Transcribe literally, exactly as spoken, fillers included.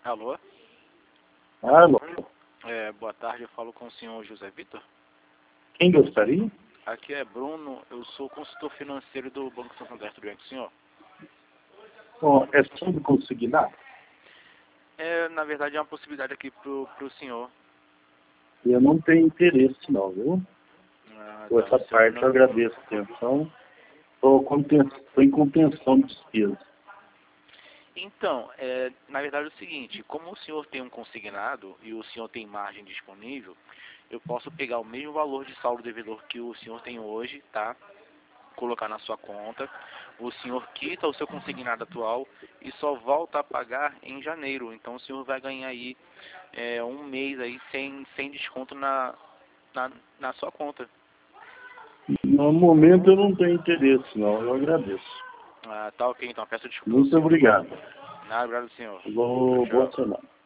Alô? Alô? É, boa tarde, eu falo com o senhor José Vitor. Quem gostaria? Aqui é Bruno, eu sou consultor financeiro do Banco Santander, tudo bem com o senhor? Bom, é sobre consignado? É, na verdade, é uma possibilidade aqui pro, pro senhor. Eu não tenho interesse não, viu? Ah, Por tá, essa o senhor parte não... eu agradeço a atenção. Estou em contenção de despesa. Então, é, na verdade é o seguinte, como o senhor tem um consignado e o senhor tem margem disponível, eu posso pegar o mesmo valor de saldo devedor que o senhor tem hoje, tá? Colocar na sua conta, o senhor quita o seu consignado atual e só volta a pagar em janeiro. Então o senhor vai ganhar aí é, um mês aí sem, sem desconto na, na, na sua conta. No momento eu não tenho interesse não, eu agradeço. Ah, tá ok, então peço desculpa ao Muito senhor. obrigado. Nada, obrigado senhor. Boa, Tchau, boa tchau. semana.